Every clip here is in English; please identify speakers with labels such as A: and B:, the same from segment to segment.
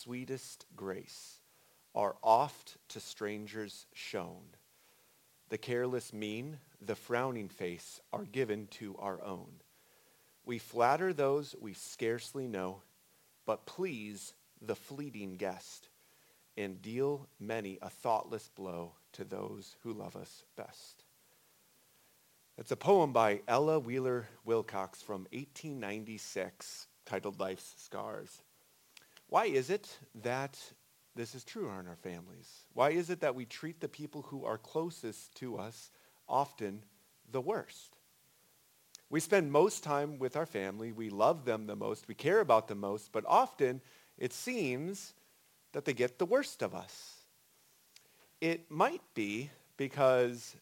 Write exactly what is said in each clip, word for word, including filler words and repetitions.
A: sweetest grace are oft to strangers shown. The careless mien, the frowning face are given to our own. We flatter those we scarcely know, but please the fleeting guest, and deal many a thoughtless blow to those who love us best. It's a poem by Ella Wheeler Wilcox from eighteen ninety-six, titled Life's Scars. Why is it that this is true in our families? Why is it that we treat the people who are closest to us often the worst? We spend most time with our family. We love them the most. We care about them most. But often it seems that they get the worst of us. It might be because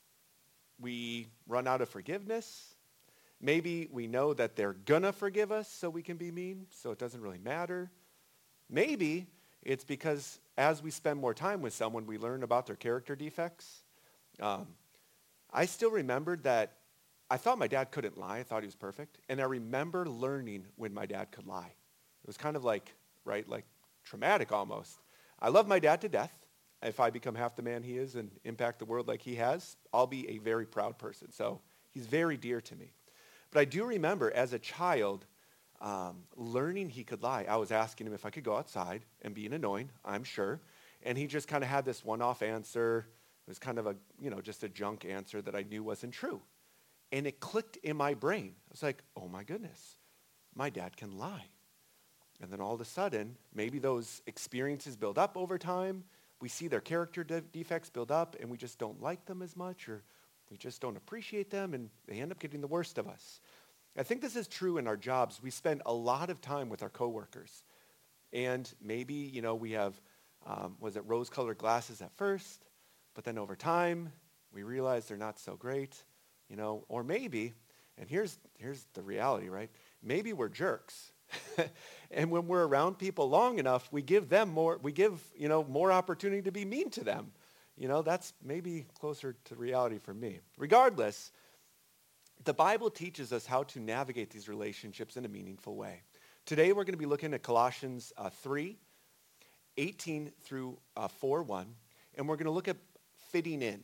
A: we run out of forgiveness. Maybe we know that they're gonna forgive us so we can be mean, so it doesn't really matter. Maybe it's because as we spend more time with someone, we learn about their character defects. Um, I still remembered that I thought my dad couldn't lie. I thought he was perfect. And I remember learning when my dad could lie. It was kind of like, right, like traumatic almost. I love my dad to death. If I become half the man he is and impact the world like he has, I'll be a very proud person. So he's very dear to me. But I do remember as a child um, learning he could lie. I was asking him if I could go outside and being annoying, I'm sure. And he just kind of had this one-off answer. It was kind of a, you know, just a junk answer that I knew wasn't true. And it clicked in my brain. I was like, oh my goodness, my dad can lie. And then all of a sudden, maybe those experiences build up over time. We see their character de- defects build up, and we just don't like them as much, or we just don't appreciate them, and they end up getting the worst of us. I think this is true in our jobs. We spend a lot of time with our coworkers. And maybe, you know, we have, um, was it rose-colored glasses at first, but then over time, we realize they're not so great, you know, or maybe, and here's here's the reality, right? Maybe we're jerks. And when we're around people long enough, we give them more, we give, you know, more opportunity to be mean to them. You know, that's maybe closer to reality for me. Regardless, the Bible teaches us how to navigate these relationships in a meaningful way. Today, we're going to be looking at Colossians uh, three, eighteen through uh, four one, and we're going to look at fitting in.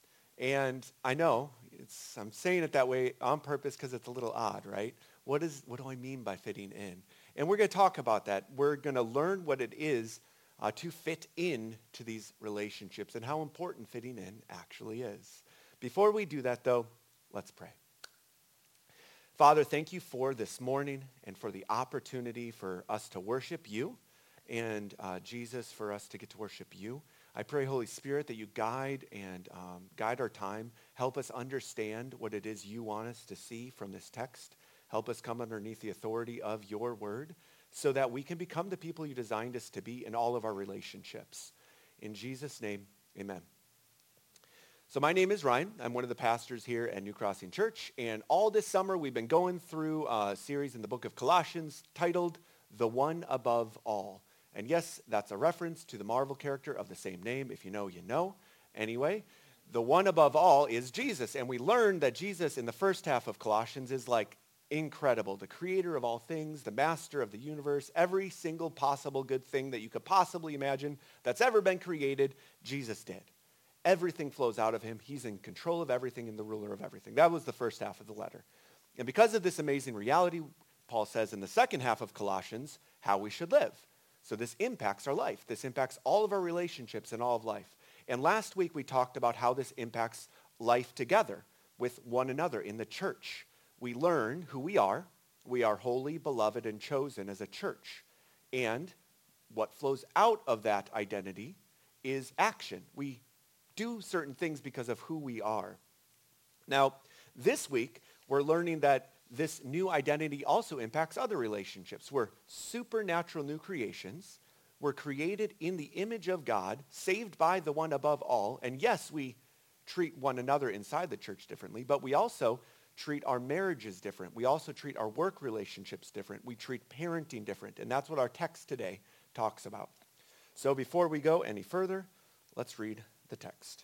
A: And I know, it's, I'm saying it that way on purpose because it's a little odd, right? What is what do I mean by fitting in? And we're going to talk about that. We're going to learn what it is uh, to fit in to these relationships and how important fitting in actually is. Before we do that, though, let's pray. Father, thank you for this morning and for the opportunity for us to worship you, and uh, Jesus, for us to get to worship you. I pray, Holy Spirit, that you guide and um, guide our time. Help us understand what it is you want us to see from this text. Help us come underneath the authority of your word so that we can become the people you designed us to be in all of our relationships. In Jesus' name, amen. So my name is Ryan. I'm one of the pastors here at New Crossing Church. And all this summer, we've been going through a series in the book of Colossians titled The One Above All. And yes, that's a reference to the Marvel character of the same name. If you know, you know. Anyway, the one above all is Jesus. And we learned that Jesus in the first half of Colossians is like incredible, the creator of all things, the master of the universe, every single possible good thing that you could possibly imagine that's ever been created, Jesus did. Everything flows out of him. He's in control of everything and the ruler of everything. That was the first half of the letter. And because of this amazing reality, Paul says in the second half of Colossians how we should live. So this impacts our life. This impacts all of our relationships and all of life. And last week we talked about how this impacts life together with one another in the church. We learn who we are. We are holy, beloved, and chosen as a church. And what flows out of that identity is action. We do certain things because of who we are. Now, this week, we're learning that this new identity also impacts other relationships. We're supernatural new creations. We're created in the image of God, saved by the one above all. And yes, we treat one another inside the church differently, but we also treat our marriages different. We also treat our work relationships different. We treat parenting different. And that's what our text today talks about. So before we go any further, let's read the text.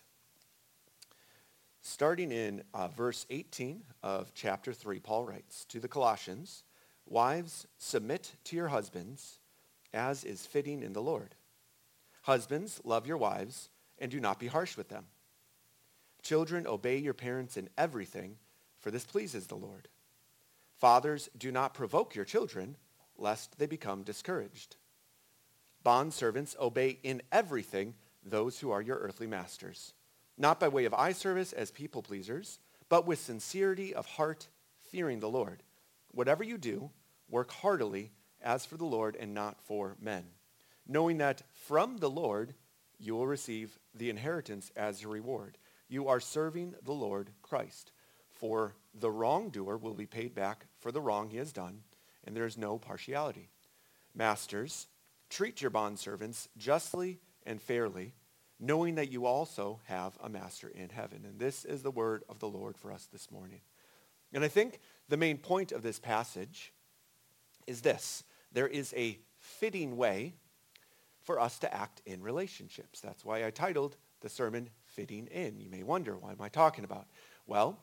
A: Starting in uh, verse eighteen of chapter three, Paul writes to the Colossians, "Wives, submit to your husbands as is fitting in the Lord. Husbands, love your wives, and do not be harsh with them. Children, obey your parents in everything, for this pleases the Lord. Fathers, do not provoke your children, lest they become discouraged. Bondservants, obey in everything those who are your earthly masters, not by way of eye service as people pleasers, but with sincerity of heart, fearing the Lord. Whatever you do, work heartily as for the Lord and not for men, knowing that from the Lord you will receive the inheritance as your reward. You are serving the Lord Christ. For the wrongdoer will be paid back for the wrong he has done, and there is no partiality. Masters, treat your bondservants justly and fairly, knowing that you also have a master in heaven. And this is the word of the Lord for us this morning. And I think the main point of this passage is this. There is a fitting way for us to act in relationships. That's why I titled the sermon, Fitting In. You may wonder, why am I talking about? Well,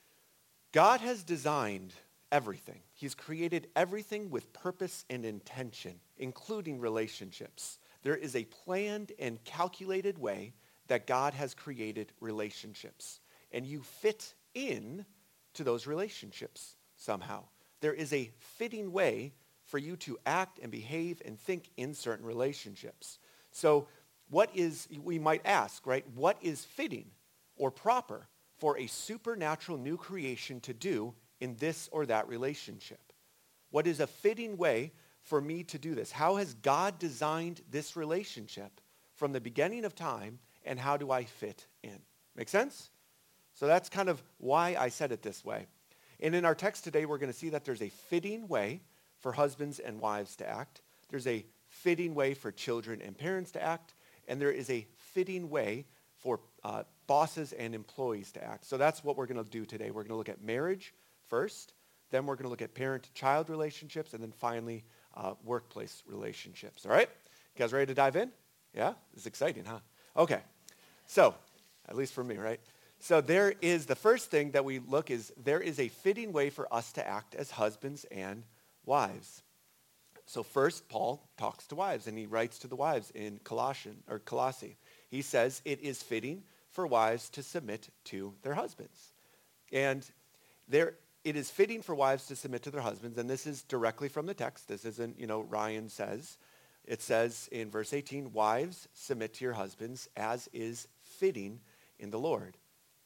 A: God has designed everything. He's created everything with purpose and intention, including relationships. There is a planned and calculated way that God has created relationships. And you fit in to those relationships somehow. There is a fitting way for you to act and behave and think in certain relationships. So what is, we might ask, right, what is fitting or proper for a supernatural new creation to do in this or that relationship? What is a fitting way for me to do this? How has God designed this relationship from the beginning of time, and how do I fit in? Make sense? So that's kind of why I said it this way. And in our text today, we're going to see that there's a fitting way for husbands and wives to act. There's a fitting way for children and parents to act. And there is a fitting way for uh, bosses and employees to act. So that's what we're going to do today. We're going to look at marriage first. Then we're going to look at parent-to-child relationships. And then finally, uh, workplace relationships. All right? You guys ready to dive in? Yeah? This is exciting, huh? Okay. So, at least for me, right? So there is, the first thing that we look is, there is a fitting way for us to act as husbands and wives. So first, Paul talks to wives, and he writes to the wives in Colossian, or Colossae. He says, it is fitting for wives to submit to their husbands. And there, it is fitting for wives to submit to their husbands, and this is directly from the text. This isn't, you know, Ryan says. It says in verse eighteen, wives, submit to your husbands as is fitting in the Lord.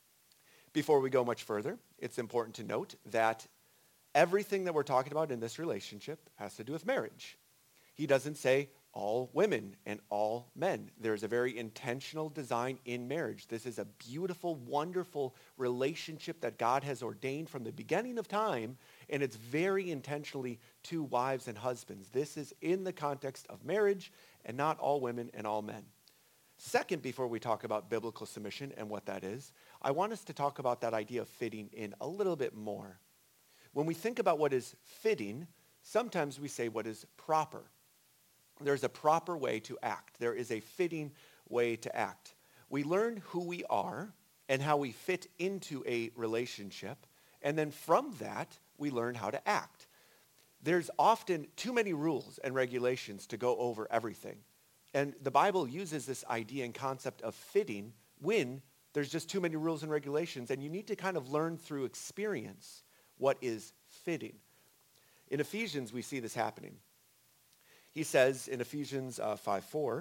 A: Before we go much further, it's important to note that everything that we're talking about in this relationship has to do with marriage. He doesn't say all women and all men. There's a very intentional design in marriage. This is a beautiful, wonderful relationship that God has ordained from the beginning of time, and it's very intentionally to wives and husbands. This is in the context of marriage and not all women and all men. Second, before we talk about biblical submission and what that is, I want us to talk about that idea of fitting in a little bit more. When we think about what is fitting, sometimes we say what is proper. There's a proper way to act. There is a fitting way to act. We learn who we are and how we fit into a relationship, and then from that, we learn how to act. There's often too many rules and regulations to go over everything. And the Bible uses this idea and concept of fitting when there's just too many rules and regulations, and you need to kind of learn through experience what is fitting. In Ephesians, we see this happening. He says in Ephesians uh, five four,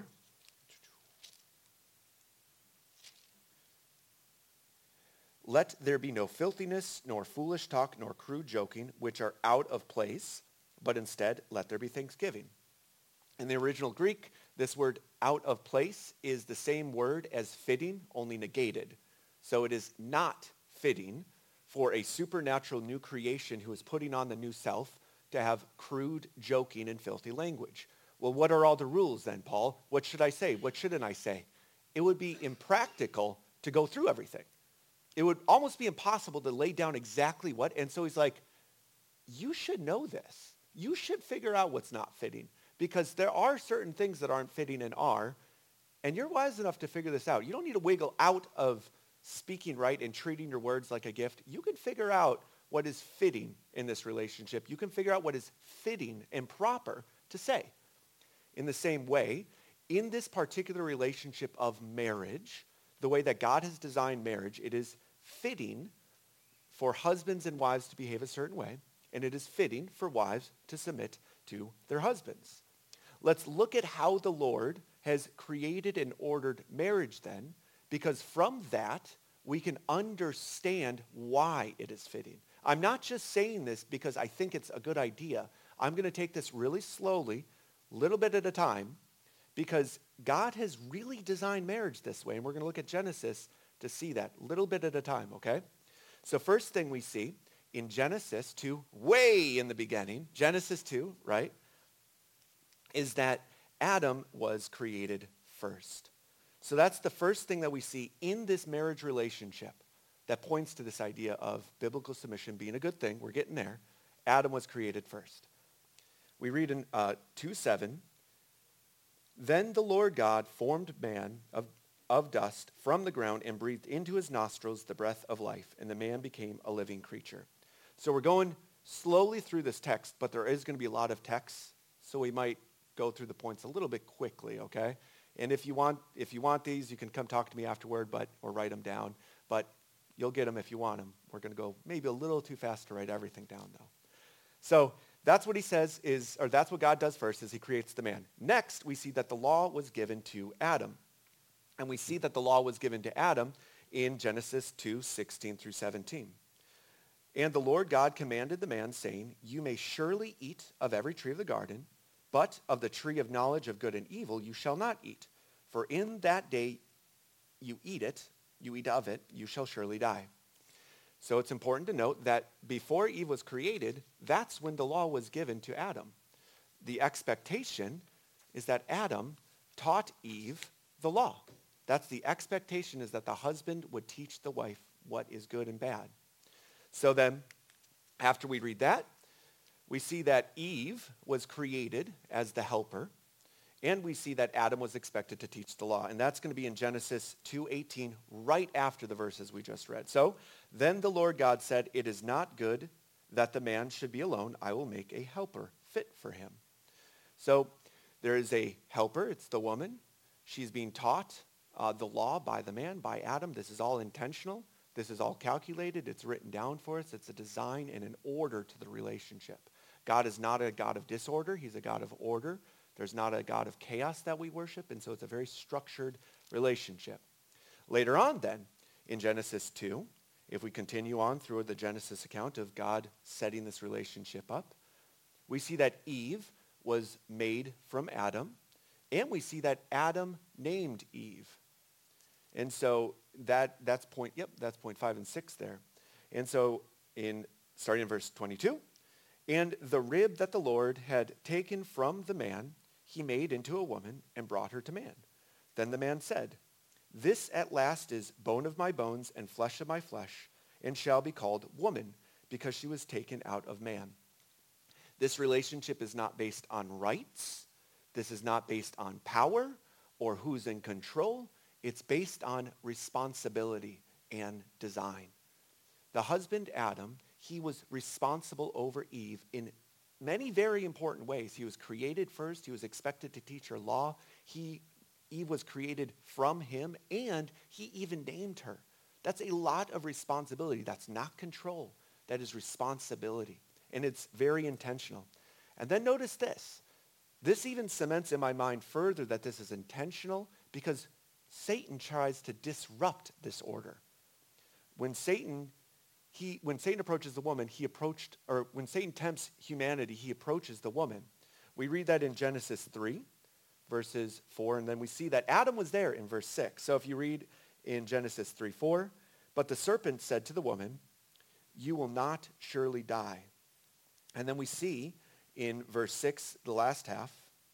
A: let there be no filthiness, nor foolish talk, nor crude joking, which are out of place, but instead let there be thanksgiving. In the original Greek, this word out of place is the same word as fitting, only negated. So it is not fitting for a supernatural new creation who is putting on the new self to have crude, joking, and filthy language. Well, what are all the rules then, Paul? What should I say? What shouldn't I say? It would be impractical to go through everything. It would almost be impossible to lay down exactly what. And so he's like, you should know this. You should figure out what's not fitting, because there are certain things that aren't fitting and are, and you're wise enough to figure this out. You don't need to wiggle out of speaking right and treating your words like a gift. You can figure out what is fitting in this relationship. You can figure out what is fitting and proper to say. In the same way, in this particular relationship of marriage, the way that God has designed marriage, it is fitting for husbands and wives to behave a certain way, and it is fitting for wives to submit to their husbands. Let's look at how the Lord has created and ordered marriage then, because from that, we can understand why it is fitting. I'm not just saying this because I think it's a good idea. I'm going to take this really slowly, little bit at a time, because God has really designed marriage this way, and we're going to look at Genesis to see that little bit at a time, okay? So first thing we see in Genesis two, way in the beginning, Genesis two, right, is that Adam was created first. So that's the first thing that we see in this marriage relationship that points to this idea of biblical submission being a good thing. We're getting there. Adam was created first. We read in uh, two seven, then the Lord God formed man of, of dust from the ground and breathed into his nostrils the breath of life, and the man became a living creature. So we're going slowly through this text, but there is going to be a lot of text, so we might go through the points a little bit quickly, okay? And if you want, if you want these, you can come talk to me afterward, but or write them down. But you'll get them if you want them. We're going to go maybe a little too fast to write everything down, though. So that's what he says is, or that's what God does first, is he creates the man. Next, we see that the law was given to Adam. And we see that the law was given to Adam in Genesis two, sixteen through seventeen. And the Lord God commanded the man, saying, you may surely eat of every tree of the garden, but of the tree of knowledge of good and evil you shall not eat. For in that day you eat it, you eat of it, you shall surely die. So it's important to note that before Eve was created, that's when the law was given to Adam. The expectation is that Adam taught Eve the law. That's the expectation, is that the husband would teach the wife what is good and bad. So then, after we read that, we see that Eve was created as the helper, and we see that Adam was expected to teach the law. And that's going to be in Genesis two eighteen, right after the verses we just read. So, then the Lord God said, it is not good that the man should be alone. I will make a helper fit for him. So, there is a helper. It's the woman. She's being taught uh, the law by the man, by Adam. This is all intentional. This is all calculated. It's written down for us. It's a design and an order to the relationship. God is not a God of disorder. He's a God of order. There's not a God of chaos that we worship, and so it's a very structured relationship. Later on then, in Genesis two, if we continue on through the Genesis account of God setting this relationship up, we see that Eve was made from Adam, and we see that Adam named Eve. And so that that's point, yep, that's point five and six there. And so in starting in verse twenty-two, and the rib that the Lord had taken from the man, he made into a woman and brought her to man. Then the man said, this at last is bone of my bones and flesh of my flesh, and shall be called woman, because she was taken out of man. This relationship is not based on rights. This is not based on power or who's in control. It's based on responsibility and design. The husband, Adam, he was responsible over Eve in many very important ways. He was created first. He was expected to teach her law. He, Eve was created from him, and he even named her. That's a lot of responsibility. That's not control. That is responsibility, and it's very intentional. And then notice this. This even cements in my mind further that this is intentional, because Satan tries to disrupt this order. When Satan He, when Satan approaches the woman, he approached, or when Satan tempts humanity, he approaches the woman. We read that in Genesis three, verses four, and then we see that Adam was there in verse six. So if you read in Genesis three four, but the serpent said to the woman, you will not surely die. And then we see in verse six, the last half,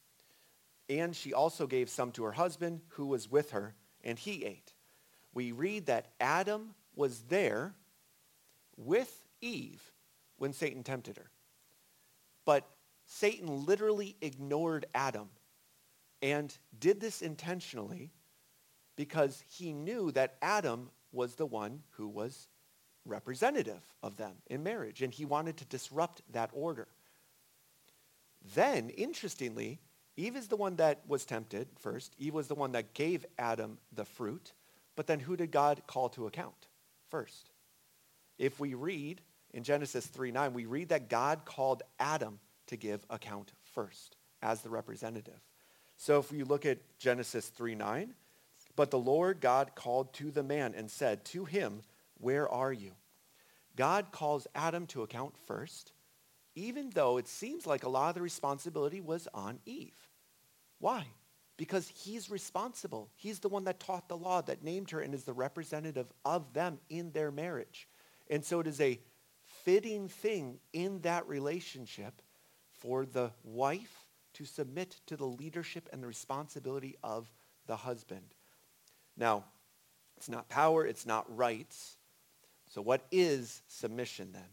A: and she also gave some to her husband who was with her, and he ate. We read that Adam was there with Eve when Satan tempted her. But Satan literally ignored Adam and did this intentionally because he knew that Adam was the one who was representative of them in marriage, and he wanted to disrupt that order. Then, interestingly, Eve is the one that was tempted first. Eve was the one that gave Adam the fruit. But then who did God call to account first? If we read in Genesis three nine, we read that God called Adam to give account first as the representative. So if we look at Genesis three nine, but the Lord God called to the man and said to him, where are you? God calls Adam to account first, even though it seems like a lot of the responsibility was on Eve. Why? Because he's responsible. He's the one that taught the law, that named her, and is the representative of them in their marriage. And so it is a fitting thing in that relationship for the wife to submit to the leadership and the responsibility of the husband. Now, it's not power, it's not rights. So what is submission then?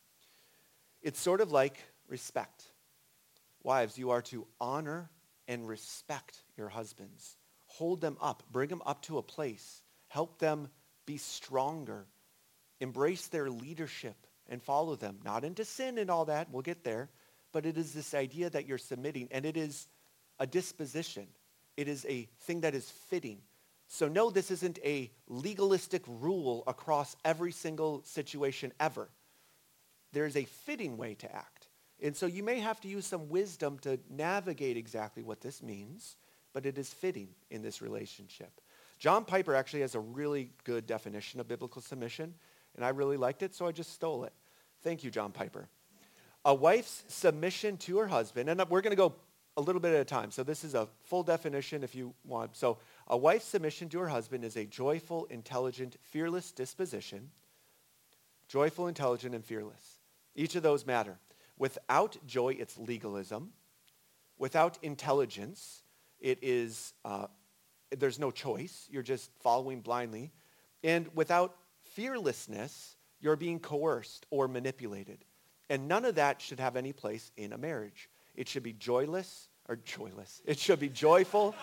A: It's sort of like respect. Wives, you are to honor and respect your husbands. Hold them up. Bring them up to a place. Help them be stronger. Embrace their leadership and follow them. Not into sin and all that. We'll get there. But it is this idea that you're submitting, and it is a disposition. It is a thing that is fitting. So no, this isn't a legalistic rule across every single situation ever. There's a fitting way to act. And so you may have to use some wisdom to navigate exactly what this means, but it is fitting in this relationship. John Piper actually has a really good definition of biblical submission, and I really liked it, so I just stole it. Thank you, John Piper. A wife's submission to her husband, and we're going to go a little bit at a time, so this is a full definition if you want. So a wife's submission to her husband is a joyful, intelligent, fearless disposition. Joyful, intelligent, and fearless. Each of those matter. Without joy, it's legalism. Without intelligence, it is, uh, there's no choice. You're just following blindly. And without fearlessness, you're being coerced or manipulated. And none of that should have any place in a marriage. It should be joyless, or joyless. It should be joyful,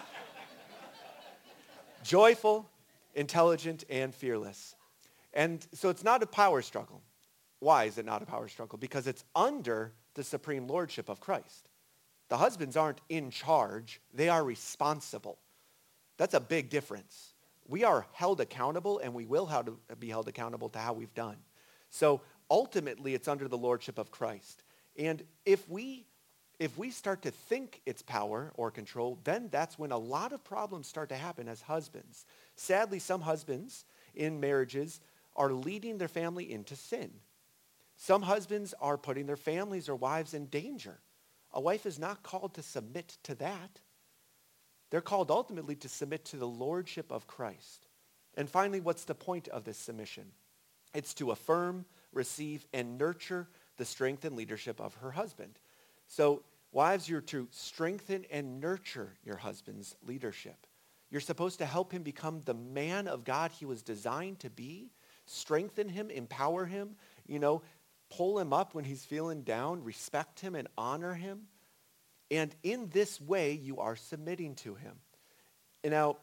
A: joyful, intelligent, and fearless. And so it's not a power struggle. Why is it not a power struggle? Because it's under the supreme lordship of Christ. The husbands aren't in charge. They are responsible. That's a big difference. We are held accountable, and we will have to be held accountable to how we've done. So ultimately, it's under the lordship of Christ. And if we, if we start to think it's power or control, then that's when a lot of problems start to happen as husbands. Sadly, some husbands in marriages are leading their family into sin. Some husbands are putting their families or wives in danger. A wife is not called to submit to that. They're called ultimately to submit to the lordship of Christ. And finally, what's the point of this submission? It's to affirm, receive, and nurture the strength and leadership of her husband. So, wives, you're to strengthen and nurture your husband's leadership. You're supposed to help him become the man of God he was designed to be, strengthen him, empower him, you know, pull him up when he's feeling down, respect him and honor him. And in this way, you are submitting to him. And now,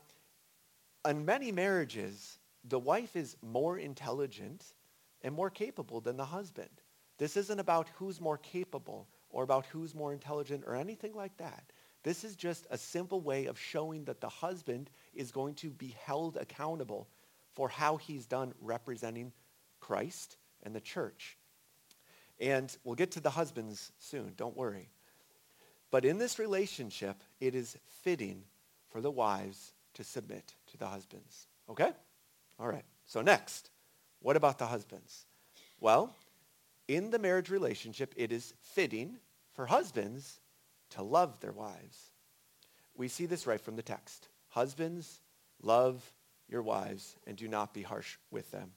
A: in many marriages, the wife is more intelligent and more capable than the husband. This isn't about who's more capable or about who's more intelligent or anything like that. This is just a simple way of showing that the husband is going to be held accountable for how he's done representing Christ and the church. And we'll get to the husbands soon, don't worry. But in this relationship, it is fitting for the wives to submit to the husbands. Okay? All right. So next, what about the husbands? Well, in the marriage relationship, it is fitting for husbands to love their wives. We see this right from the text. Husbands, love your wives and do not be harsh with them.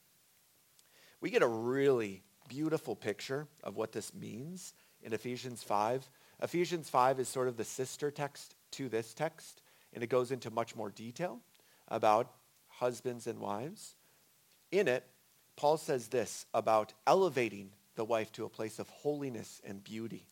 A: We get a really beautiful picture of what this means in Ephesians five. Ephesians five is sort of the sister text to this text, and it goes into much more detail about husbands and wives. In it, Paul says this about elevating the wife to a place of holiness and beauty.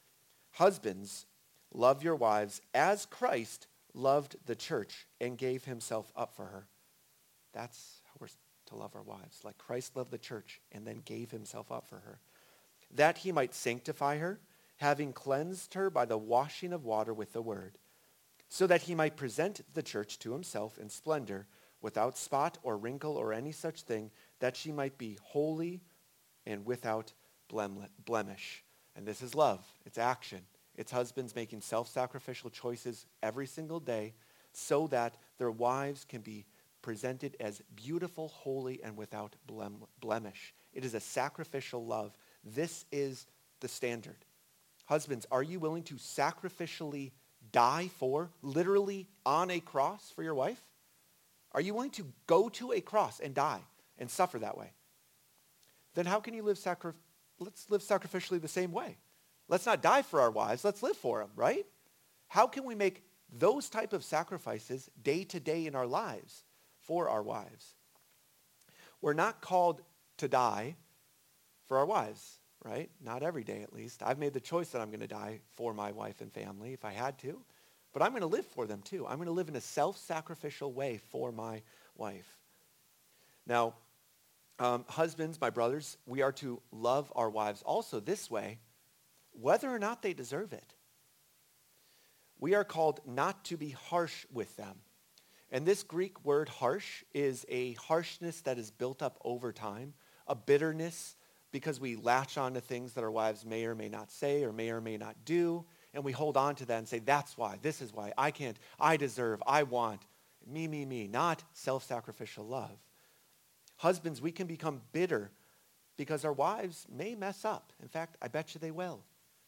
A: Husbands, love your wives as Christ loved the church and gave himself up for her. That's how we're to love our wives, like Christ loved the church and then gave himself up for her, that he might sanctify her, having cleansed her by the washing of water with the word, so that he might present the church to himself in splendor, without spot or wrinkle or any such thing, that she might be holy and without blemish. And this is love. It's action. It's husbands making self-sacrificial choices every single day so that their wives can be presented as beautiful, holy, and without blem- blemish. It is a sacrificial love. This is the standard. Husbands, are you willing to sacrificially die for, literally on a cross for your wife? Are you willing to go to a cross and die and suffer that way? Then how can you live sacri- let's live sacrificially the same way. Let's not die for our wives. Let's live for them, right? How can we make those type of sacrifices day to day in our lives for our wives? We're not called to die for our wives, right? Not every day, at least. I've made the choice that I'm going to die for my wife and family if I had to, but I'm going to live for them too. I'm going to live in a self-sacrificial way for my wife. Now, um, husbands, my brothers, we are to love our wives also this way, whether or not they deserve it. We are called not to be harsh with them. And this Greek word harsh is a harshness that is built up over time, a bitterness because we latch on to things that our wives may or may not say or may or may not do, and we hold on to that and say, that's why, this is why, I can't, I deserve, I want, me, me, me, not self-sacrificial love. Husbands, we can become bitter because our wives may mess up. In fact, I bet you they will.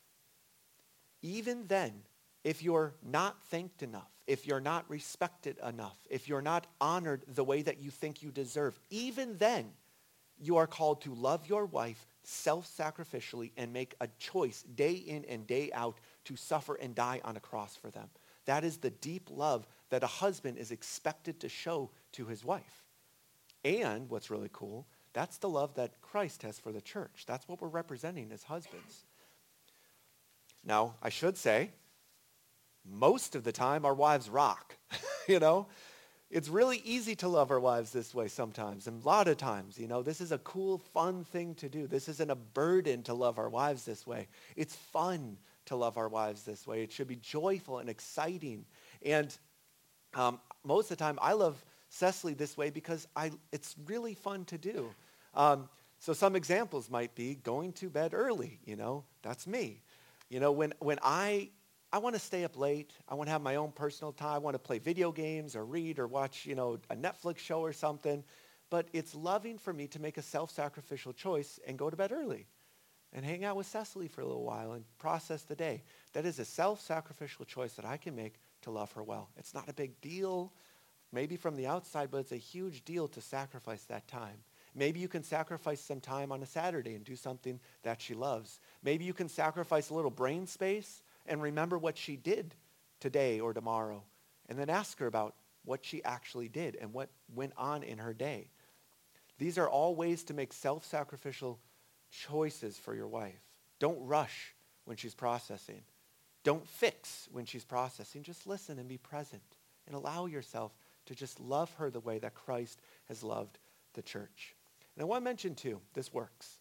A: Even then, if you're not thanked enough, if you're not respected enough, if you're not honored the way that you think you deserve, even then, you are called to love your wife self-sacrificially and make a choice day in and day out to suffer and die on a cross for them. That is the deep love that a husband is expected to show to his wife. And what's really cool, that's the love that Christ has for the church. That's what we're representing as husbands. Now, I should say, most of the time our wives rock, you know. It's really easy to love our wives this way sometimes, and a lot of times, you know, this is a cool, fun thing to do. This isn't a burden to love our wives this way. It's fun to love our wives this way. It should be joyful and exciting. And um, most of the time, I love Cecily this way because I, it's really fun to do. Um, so some examples might be going to bed early, you know, that's me. You know, when, when I... I want to stay up late. I want to have my own personal time. I want to play video games or read or watch, you know, a Netflix show or something. But it's loving for me to make a self-sacrificial choice and go to bed early and hang out with Cecily for a little while and process the day. That is a self-sacrificial choice that I can make to love her well. It's not a big deal, maybe from the outside, but it's a huge deal to sacrifice that time. Maybe you can sacrifice some time on a Saturday and do something that she loves. Maybe you can sacrifice a little brain space and remember what she did today or tomorrow, and then ask her about what she actually did and what went on in her day. These are all ways to make self-sacrificial choices for your wife. Don't rush when she's processing. Don't fix when she's processing. Just listen and be present and allow yourself to just love her the way that Christ has loved the church. And I want to mention too, this works.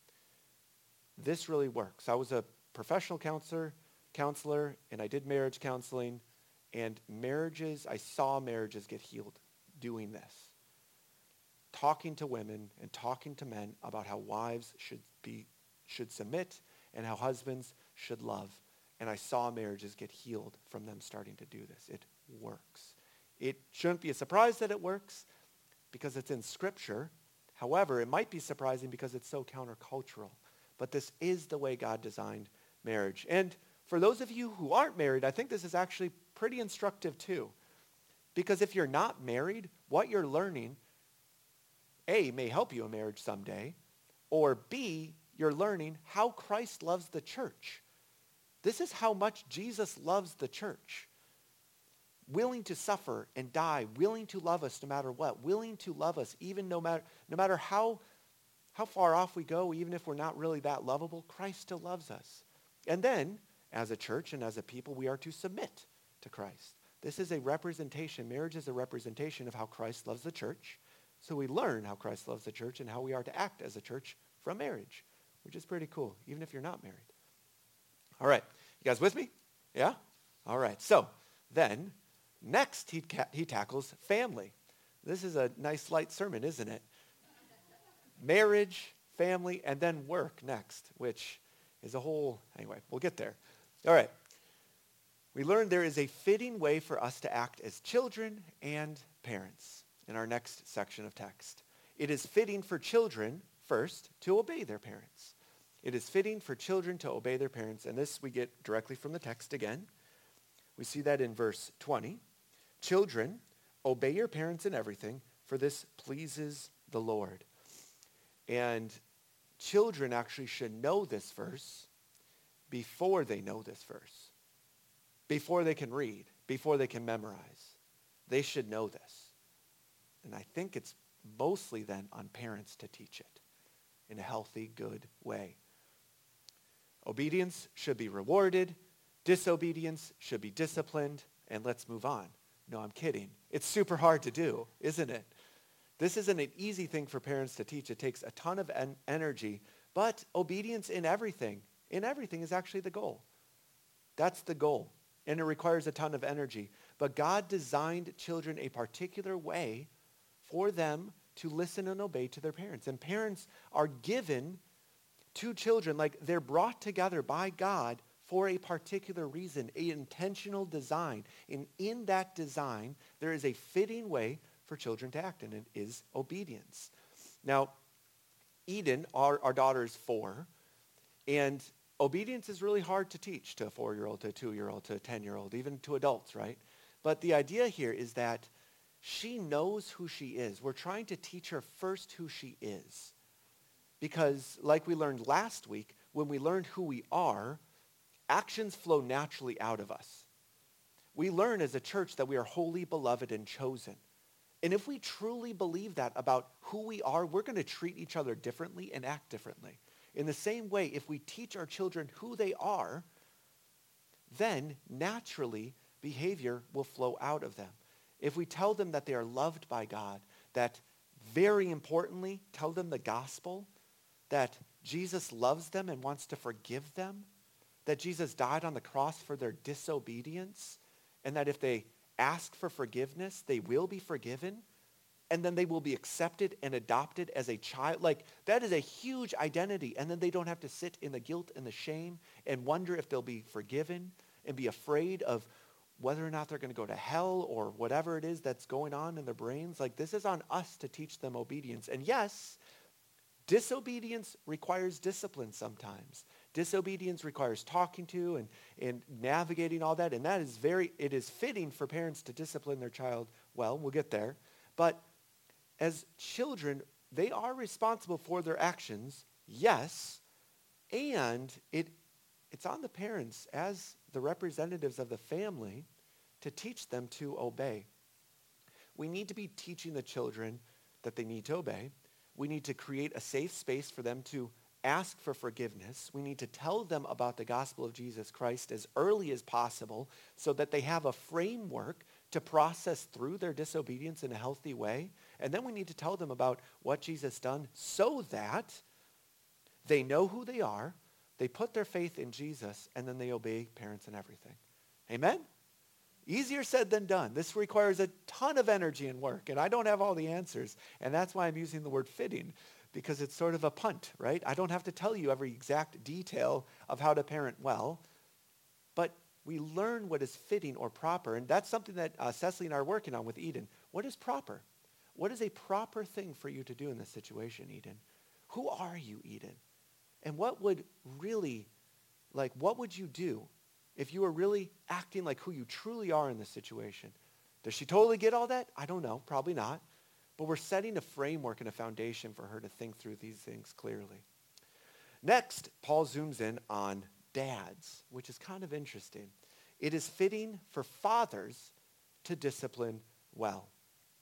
A: This really works. I was a professional counselor, counselor, and I did marriage counseling, and marriages, I saw marriages get healed doing this. Talking to women and talking to men about how wives should be, should submit and how husbands should love. And I saw marriages get healed from them starting to do this. It works. It shouldn't be a surprise that it works because it's in Scripture. However, it might be surprising because it's so countercultural. But this is the way God designed marriage. And for those of you who aren't married, I think this is actually pretty instructive too. Because if you're not married, what you're learning, A, may help you in marriage someday, or B, you're learning how Christ loves the church. This is how much Jesus loves the church. Willing to suffer and die, willing to love us no matter what, willing to love us even no matter, no matter how, how far off we go, even if we're not really that lovable, Christ still loves us. And then, as a church and as a people, we are to submit to Christ. This is a representation. Marriage is a representation of how Christ loves the church. So we learn how Christ loves the church and how we are to act as a church from marriage, which is pretty cool, even if you're not married. All right. You guys with me? Yeah? All right. So then next he, ca- he tackles family. This is a nice light sermon, isn't it? Marriage, family, and then work next, which is a whole, anyway, we'll get there. All right. We learned there is a fitting way for us to act as children and parents in our next section of text. It is fitting for children, first, to obey their parents. It is fitting for children to obey their parents, and this we get directly from the text again. We see that in verse twenty. Children, obey your parents in everything, for this pleases the Lord. And children actually should know this verse before they know this verse. Before they can read, before they can memorize. They should know this. And I think it's mostly then on parents to teach it in a healthy, good way. Obedience should be rewarded. Disobedience should be disciplined. And let's move on. No, I'm kidding. It's super hard to do, isn't it? This isn't an easy thing for parents to teach. It takes a ton of en- energy. But obedience in everything, in everything is actually the goal. That's the goal. And it requires a ton of energy. But God designed children a particular way for them to listen and obey to their parents. And parents are given to children, like they're brought together by God for a particular reason, an intentional design. And in that design, there is a fitting way for children to act, and it is obedience. Now, Eden, our, our daughter is four, and obedience is really hard to teach to a four-year-old, to a two-year-old, to a ten-year-old, even to adults, right? But the idea here is that she knows who she is. We're trying to teach her first who she is. Because like we learned last week, when we learned who we are, actions flow naturally out of us. We learn as a church that we are holy, beloved, and chosen. And if we truly believe that about who we are, we're going to treat each other differently and act differently. In the same way, if we teach our children who they are, then naturally behavior will flow out of them. If we tell them that they are loved by God, that very importantly, tell them the gospel, that Jesus loves them and wants to forgive them, that Jesus died on the cross for their disobedience, and that if they ask for forgiveness, they will be forgiven, and then they will be accepted and adopted as a child. Like, that is a huge identity, and then they don't have to sit in the guilt and the shame and wonder if they'll be forgiven and be afraid of whether or not they're going to go to hell or whatever it is that's going on in their brains. Like, this is on us to teach them obedience. And yes, disobedience requires discipline sometimes. Disobedience requires talking to and, and navigating all that. And that is very, it is fitting for parents to discipline their child. Well, we'll get there. But as children, they are responsible for their actions, yes. And it it's on the parents as the representatives of the family to teach them to obey. We need to be teaching the children that they need to obey. We need to create a safe space for them to ask for forgiveness. We need to tell them about the gospel of Jesus Christ as early as possible so that they have a framework to process through their disobedience in a healthy way. And then we need to tell them about what Jesus done so that they know who they are, they put their faith in Jesus, and then they obey parents and everything. Amen? Easier said than done. This requires a ton of energy and work, and I don't have all the answers, and that's why I'm using the word fitting, because it's sort of a punt, right? I don't have to tell you every exact detail of how to parent well, but we learn what is fitting or proper, and that's something that uh, Cecily and I are working on with Eden. What is proper? What is a proper thing for you to do in this situation, Eden? Who are you, Eden? And what would really, like, what would you do if you were really acting like who you truly are in this situation? Does she totally get all that? I don't know, probably not. But we're setting a framework and a foundation for her to think through these things clearly. Next, Paul zooms in on dads, which is kind of interesting. It is fitting for fathers to discipline well.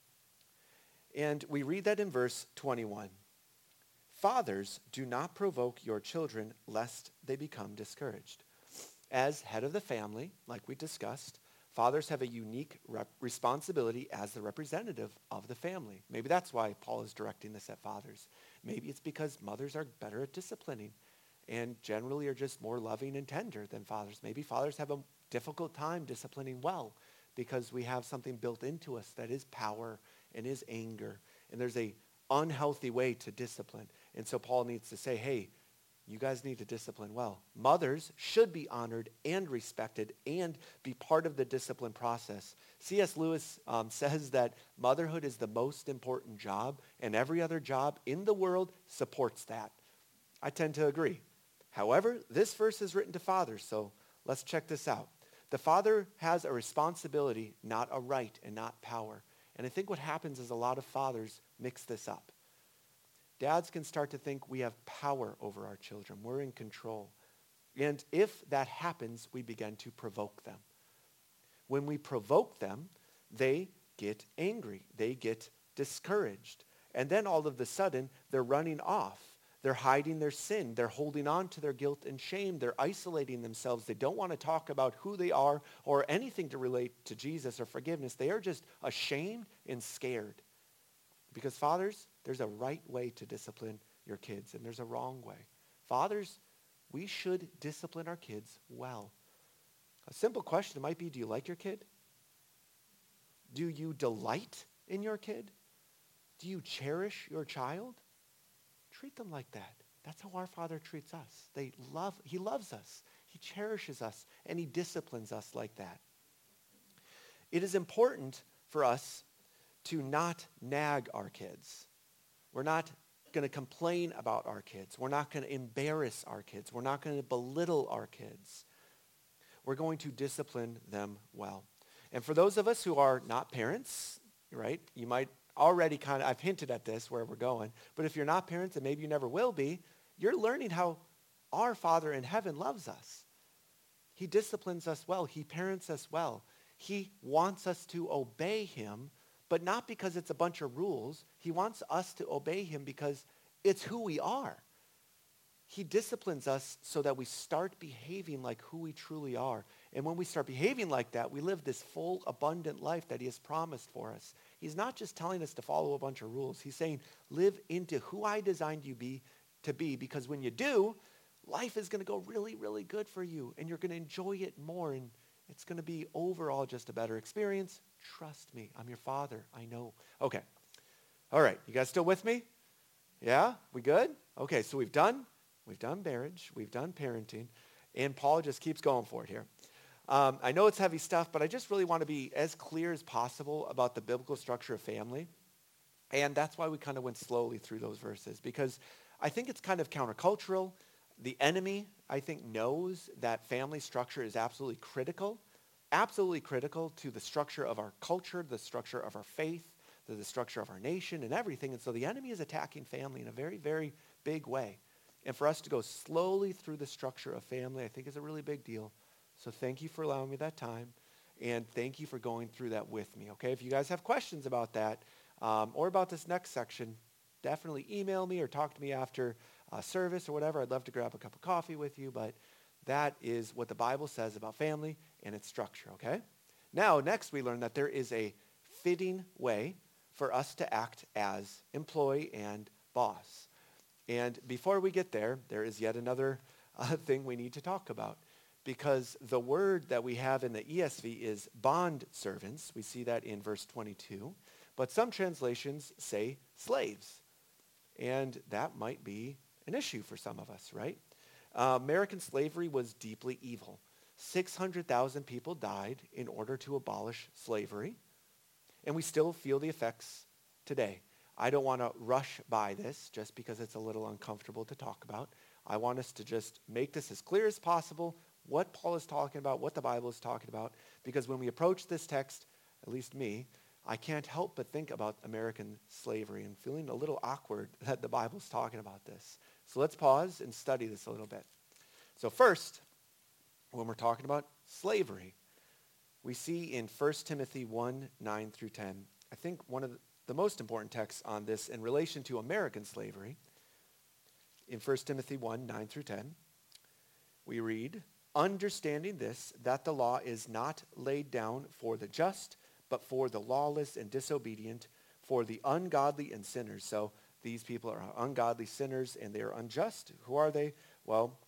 A: And we read that in verse twenty-one. Fathers, do not provoke your children lest they become discouraged. As head of the family, like we discussed, fathers have a unique rep- responsibility as the representative of the family. Maybe that's why Paul is directing this at fathers. Maybe it's because mothers are better at disciplining and generally are just more loving and tender than fathers. Maybe fathers have a difficult time disciplining well because we have something built into us that is power and is anger. And there's a unhealthy way to discipline. And so Paul needs to say, hey, you guys need to discipline well. Mothers should be honored and respected and be part of the discipline process. C S. Lewis um, says that motherhood is the most important job, and every other job in the world supports that. I tend to agree. However, this verse is written to fathers, so let's check this out. The father has a responsibility, not a right, and not power. And I think what happens is a lot of fathers mix this up. Dads can start to think we have power over our children. We're in control. And if that happens, we begin to provoke them. When we provoke them, they get angry. They get discouraged. And then all of a sudden, they're running off. They're hiding their sin. They're holding on to their guilt and shame. They're isolating themselves. They don't want to talk about who they are or anything to relate to Jesus or forgiveness. They are just ashamed and scared. Because fathers, there's a right way to discipline your kids, and there's a wrong way. Fathers, we should discipline our kids well. A simple question might be, do you like your kid? Do you delight in your kid? Do you cherish your child? Treat them like that. That's how our Father treats us. They love, he loves us. He cherishes us, and he disciplines us like that. It is important for us to not nag our kids. We're not going to complain about our kids. We're not going to embarrass our kids. We're not going to belittle our kids. We're going to discipline them well. And for those of us who are not parents, right, you might already kind of, I've hinted at this where we're going, but if you're not parents, and maybe you never will be, you're learning how our Father in heaven loves us. He disciplines us well. He parents us well. He wants us to obey him, but not because it's a bunch of rules. He wants us to obey him because it's who we are. He disciplines us so that we start behaving like who we truly are. And when we start behaving like that, we live this full, abundant life that he has promised for us. He's not just telling us to follow a bunch of rules. He's saying, live into who I designed you be to be, because when you do, life is going to go really, really good for you, and you're going to enjoy it more, and it's going to be overall just a better experience. Trust me, I'm your Father. I know. Okay. All right. You guys still with me? Yeah? We good? Okay, so we've done, we've done marriage. We've done parenting. And Paul just keeps going for it here. Um, I know it's heavy stuff, but I just really want to be as clear as possible about the biblical structure of family. And that's why we kind of went slowly through those verses, because I think it's kind of countercultural. The enemy, I think, knows that family structure is absolutely critical, absolutely critical to the structure of our culture, the structure of our faith, to the structure of our nation and everything. And so the enemy is attacking family in a very, very big way. And for us to go slowly through the structure of family, I think is a really big deal. So thank you for allowing me that time. And thank you for going through that with me, okay? If you guys have questions about that um, or about this next section, definitely email me or talk to me after uh, service or whatever. I'd love to grab a cup of coffee with you, but that is what the Bible says about family and its structure, okay? Now, next we learn that there is a fitting way for us to act as employee and boss. And before we get there, there is yet another uh, thing we need to talk about, because the word that we have in the E S V is bond servants. We see that in verse twenty-two, but some translations say slaves. And that might be an issue for some of us, right? Uh, American slavery was deeply evil. six hundred thousand people died in order to abolish slavery. And we still feel the effects today. I don't want to rush by this just because it's a little uncomfortable to talk about. I want us to just make this as clear as possible, what Paul is talking about, what the Bible is talking about, because when we approach this text, at least me, I can't help but think about American slavery and feeling a little awkward that the Bible's talking about this. So let's pause and study this a little bit. So first, when we're talking about slavery, we see in First Timothy one, nine through ten, I think one of the, the most important texts on this in relation to American slavery. In First Timothy one, nine through ten, we read, understanding this, that the law is not laid down for the just, but for the lawless and disobedient, for the ungodly and sinners. So these people are ungodly sinners and they are unjust. Who are they? Well,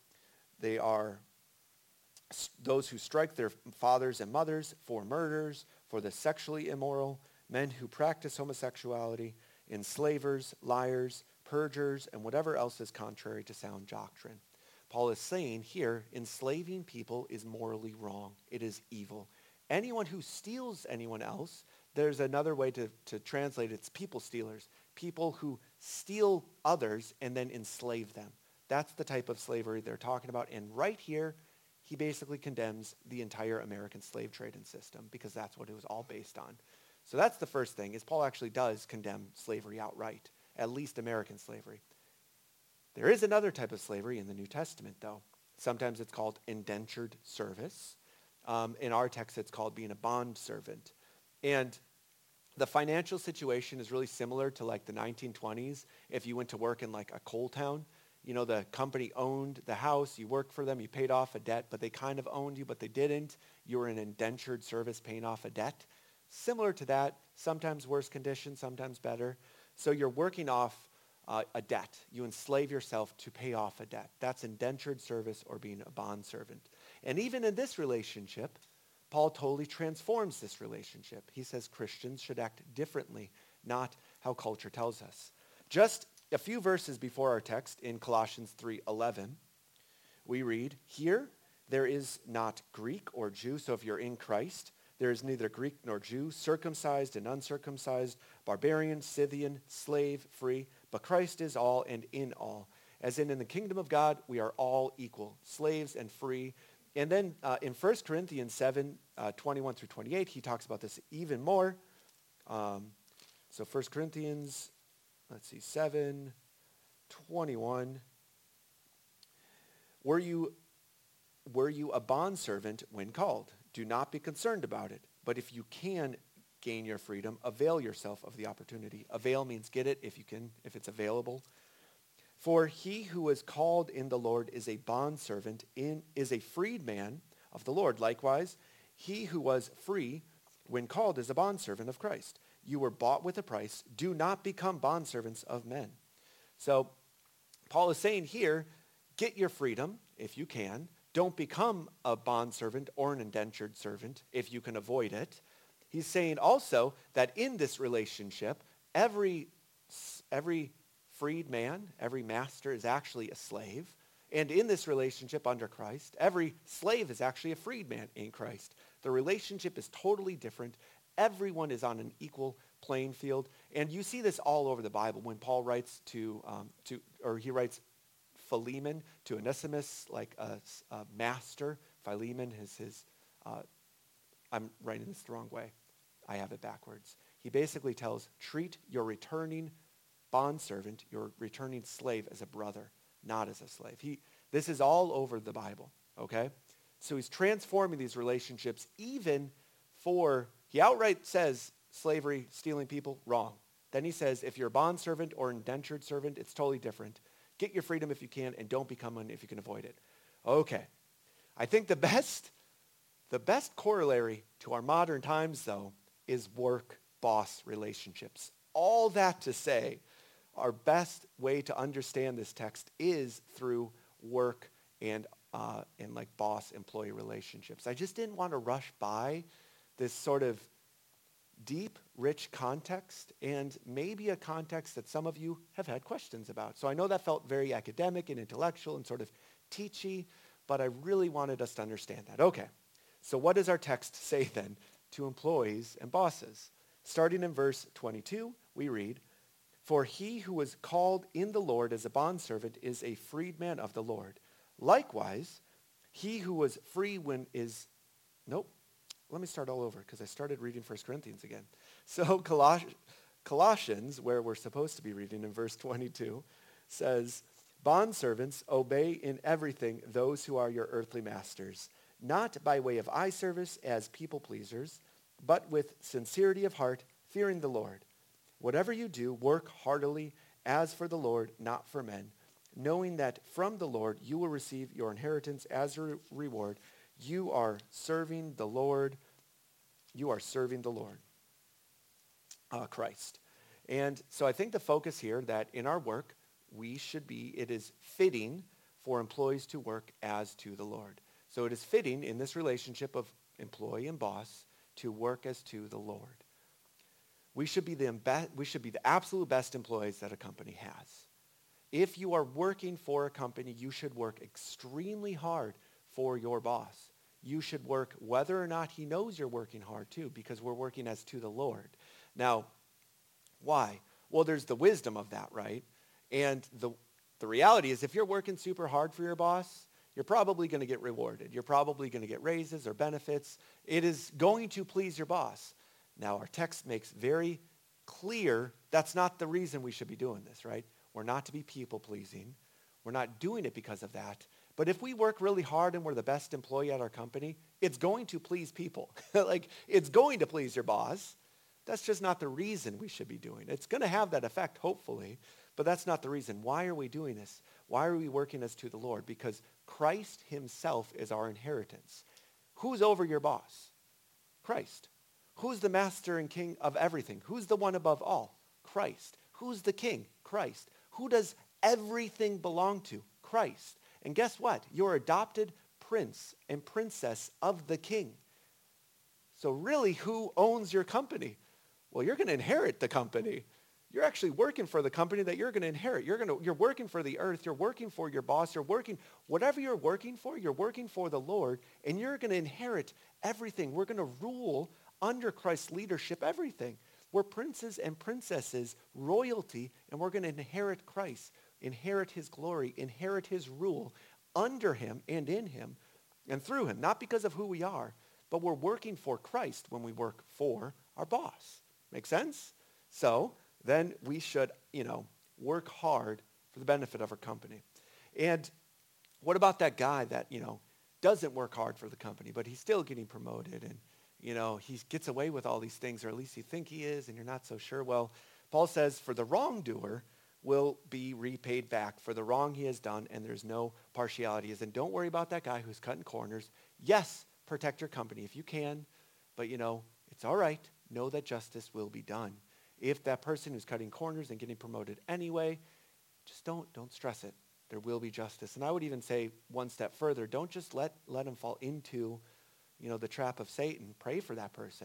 A: They are s- those who strike their fathers and mothers, for murderers, for the sexually immoral, men who practice homosexuality, enslavers, liars, perjurers, and whatever else is contrary to sound doctrine. Paul is saying here, enslaving people is morally wrong. It is evil. Anyone who steals anyone else, there's another way to, to translate it, it's people stealers. People who steal others and then enslave them. That's the type of slavery they're talking about. And right here, he basically condemns the entire American slave trading system because that's what it was all based on. So that's the first thing, is Paul actually does condemn slavery outright, at least American slavery. There is another type of slavery in the New Testament, though. Sometimes it's called indentured service. Um, in our text, it's called being a bond servant. And the financial situation is really similar to like the nineteen twenties. If you went to work in like a coal town, you know, the company owned the house, you worked for them, you paid off a debt, but they kind of owned you, but they didn't. You were in indentured service paying off a debt. Similar to that, sometimes worse conditions, sometimes better. So you're working off Uh, a debt. You enslave yourself to pay off a debt. That's indentured service or being a bond servant. And even in this relationship, Paul totally transforms this relationship. He says Christians should act differently, not how culture tells us. Just a few verses before our text in Colossians three eleven, we read, "Here there is not Greek or Jew, so if you're in Christ, there is neither Greek nor Jew, circumcised and uncircumcised, barbarian, Scythian, slave, free, but Christ is all and in all. As in, in the kingdom of God, we are all equal, slaves and free." And then uh, in First Corinthians seven, uh, twenty-one through twenty-eight, he talks about this even more. Um, so First Corinthians, let's see, seven, twenty-one. Were you, were you a bondservant when called? Do not be concerned about it. But if you can gain your freedom, avail yourself of the opportunity. Avail means get it if you can, if it's available. For he who was called in the Lord is a bondservant, in is a freedman of the Lord. Likewise, he who was free when called is a bondservant of Christ. You were bought with a price. Do not become bondservants of men. So Paul is saying here, get your freedom if you can. Don't become a bondservant or an indentured servant if you can avoid it. He's saying also that in this relationship, every, every freed man, every master is actually a slave. And in this relationship under Christ, every slave is actually a freed man in Christ. The relationship is totally different. Everyone is on an equal playing field. And you see this all over the Bible when Paul writes to, um, to or he writes Philemon to Onesimus, like a, a master. Philemon is his, uh, I'm writing this the wrong way. I have it backwards. He basically tells, treat your returning bondservant, your returning slave as a brother, not as a slave. He, this is all over the Bible, okay? So he's transforming these relationships even for, he outright says slavery, stealing people, wrong. Then he says, if you're a bondservant or indentured servant, it's totally different. Get your freedom if you can, and don't become one if you can avoid it. Okay. I think the best, the best corollary to our modern times, though, is work-boss relationships. All that to say, our best way to understand this text is through work and uh, and like boss-employee relationships. I just didn't want to rush by this sort of deep, rich context, and maybe a context that some of you have had questions about. So I know that felt very academic and intellectual and sort of teachy, but I really wanted us to understand that. Okay, so what does our text say then to employees and bosses? Starting in verse twenty-two, we read, "For he who was called in the Lord as a bondservant is a freedman of the Lord. Likewise, he who was free when is..." Nope. Let me start all over because I started reading First Corinthians again. So Coloss- Colossians, where we're supposed to be reading in verse twenty-two, says, "Bondservants, obey in everything those who are your earthly masters, not by way of eye service as people pleasers, but with sincerity of heart, fearing the Lord. Whatever you do, work heartily as for the Lord, not for men, knowing that from the Lord you will receive your inheritance as a re- reward. You are serving the Lord. You are serving the Lord, uh, Christ." And so I think the focus here that in our work, we should be, it is fitting for employees to work as to the Lord. So it is fitting in this relationship of employee and boss to work as to the Lord. We should be the imbe- we should be the absolute best employees that a company has. If you are working for a company, you should work extremely hard for your boss. You should work whether or not he knows you're working hard too, because we're working as to the Lord. Now, why? Well, there's the wisdom of that, right? And the the reality is if you're working super hard for your boss, you're probably going to get rewarded. You're probably going to get raises or benefits. It is going to please your boss. Now, our text makes very clear that's not the reason we should be doing this, right? We're not to be people-pleasing. We're not doing it because of that. But if we work really hard and we're the best employee at our company, it's going to please people. Like, it's going to please your boss. That's just not the reason we should be doing it. It's going to have that effect, hopefully, but that's not the reason. Why are we doing this? Why are we working as to the Lord? Because Christ himself is our inheritance. Who's over your boss? Christ. Who's the master and king of everything? Who's the one above all? Christ. Who's the king? Christ. Who does everything belong to? Christ. And guess what? You're adopted prince and princess of the king. So really, who owns your company? Well, you're going to inherit the company. You're actually working for the company that you're going to inherit. You're going to, you're working for the earth. You're working for your boss. You're working, whatever you're working for, you're working for the Lord, and you're going to inherit everything. We're going to rule under Christ's leadership everything. We're princes and princesses, royalty, and we're going to inherit Christ, inherit his glory, inherit his rule under him and in him and through him. Not because of who we are, but we're working for Christ when we work for our boss. Make sense? So then we should, you know, work hard for the benefit of our company. And what about that guy that, you know, doesn't work hard for the company, but he's still getting promoted and, you know, he gets away with all these things, or at least you think he is, and you're not so sure? Well, Paul says, for the wrongdoer will be repaid back for the wrong he has done, and there's no partiality. And don't worry about that guy who's cutting corners. Yes, protect your company if you can, but, you know, it's all right. Know that justice will be done. If that person who's cutting corners and getting promoted anyway, just don't don't stress it. There will be justice. And I would even say one step further, don't just let let them fall into, you know, the trap of Satan. Pray for that person.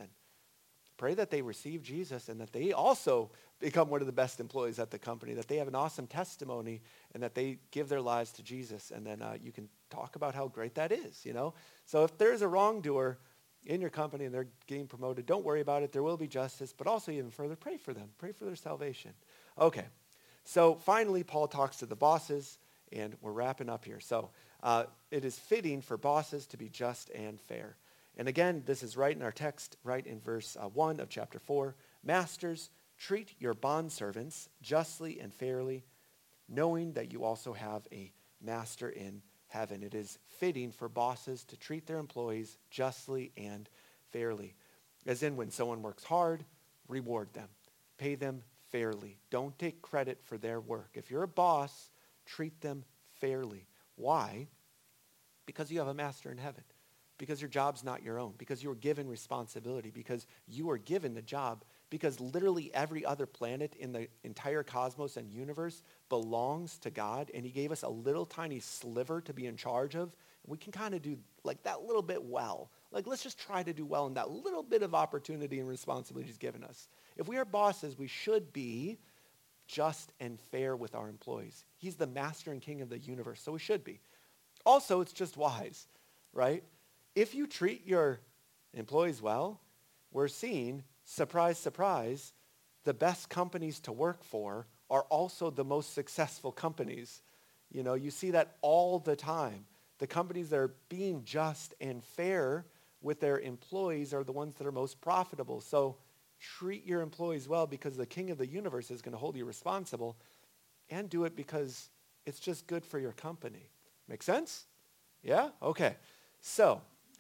A: Pray that they receive Jesus and that they also become one of the best employees at the company, that they have an awesome testimony and that they give their lives to Jesus. And then uh, you can talk about how great that is, you know. So if there's a wrongdoer in your company and they're getting promoted, don't worry about it. There will be justice, but also even further, pray for them. Pray for their salvation. Okay, so finally, Paul talks to the bosses, and we're wrapping up here. So uh, it is fitting for bosses to be just and fair. And again, this is right in our text, right in verse uh, one of chapter four. Masters, treat your bondservants justly and fairly, knowing that you also have a master in heaven. It is fitting for bosses to treat their employees justly and fairly. As in, when someone works hard, reward them. Pay them fairly. Don't take credit for their work. If you're a boss, treat them fairly. Why? Because you have a master in heaven. Because your job's not your own. Because you were given responsibility. Because you were given the job. Because literally every other planet in the entire cosmos and universe belongs to God. And he gave us a little tiny sliver to be in charge of. And we can kind of do like that little bit well. Like, let's just try to do well in that little bit of opportunity and responsibility he's given us. If we are bosses, we should be just and fair with our employees. He's the master and king of the universe, so we should be. Also, it's just wise, right? If you treat your employees well, we're seeing, surprise, surprise, the best companies to work for are also the most successful companies. You know, you see that all the time. The companies that are being just and fair with their employees are the ones that are most profitable. So treat your employees well, because the king of the universe is going to hold you responsible, and do it because it's just good for your company. Make sense? Yeah? Okay. So,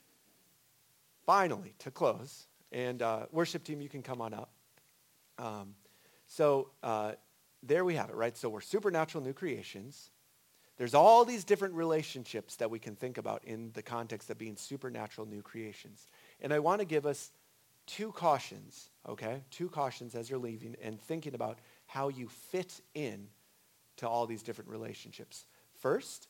A: finally, to close, and uh, worship team, you can come on up. Um, so uh, there we have it, right? So we're supernatural new creations. There's all these different relationships that we can think about in the context of being supernatural new creations. And I want to give us two cautions, okay? Two cautions as you're leaving and thinking about how you fit in to all these different relationships. First,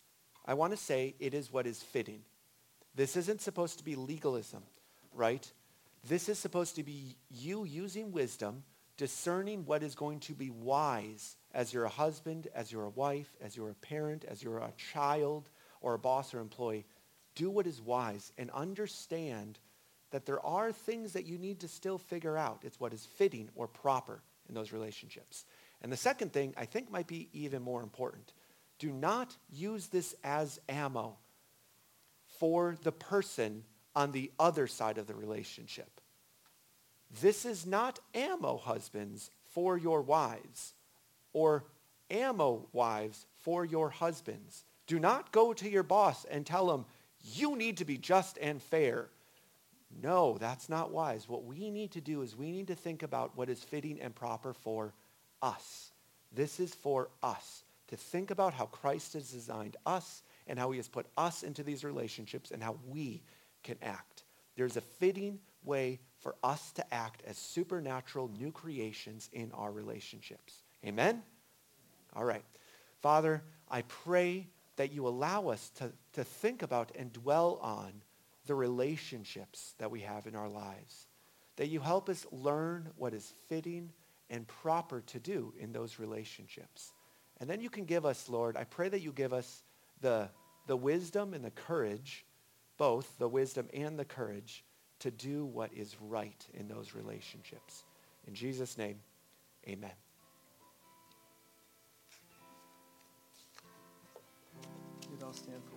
A: I want to say it is what is fitting. This isn't supposed to be legalism, right? This is supposed to be you using wisdom, discerning what is going to be wise as you're a husband, as you're a wife, as you're a parent, as you're a child or a boss or employee. Do what is wise and understand that there are things that you need to still figure out. It's what is fitting or proper in those relationships. And the second thing I think might be even more important. Do not use this as ammo for the person on the other side of the relationship. This is not ammo, husbands, for your wives, or ammo, wives, for your husbands. Do not go to your boss and tell him, you need to be just and fair. No, that's not wise. What we need to do is we need to think about what is fitting and proper for us. This is for us, to think about how Christ has designed us and how he has put us into these relationships and how we can act. There's a fitting way for us to act as supernatural new creations in our relationships. Amen? All right. Father, I pray that you allow us to, to think about and dwell on the relationships that we have in our lives. That you help us learn what is fitting and proper to do in those relationships. And then you can give us, Lord, I pray that you give us the, the wisdom and the courage, both the wisdom and the courage, to do what is right in those relationships. In Jesus' name, amen.
B: You'd all stand for